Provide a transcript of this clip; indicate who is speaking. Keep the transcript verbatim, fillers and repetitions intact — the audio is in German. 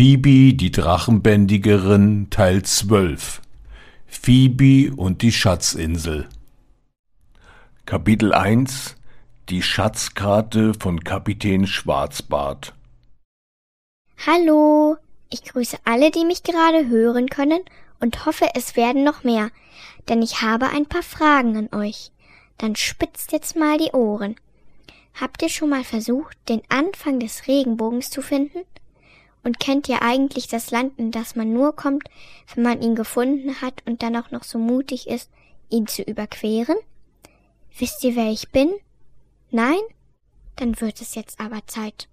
Speaker 1: Phoebe, die Drachenbändigerin, Teil zwölf. Phoebe und die Schatzinsel. Kapitel eins. Die Schatzkarte von Kapitän Schwarzbart.
Speaker 2: Hallo, ich grüße alle, die mich gerade hören können und hoffe, es werden noch mehr, denn ich habe ein paar Fragen an euch. Dann spitzt jetzt mal die Ohren. Habt ihr schon mal versucht, den Anfang des Regenbogens zu finden? Und kennt ihr eigentlich das Land, in das man nur kommt, wenn man ihn gefunden hat und dann auch noch so mutig ist, ihn zu überqueren? Wisst ihr, wer ich bin? Nein? Dann wird es jetzt aber Zeit.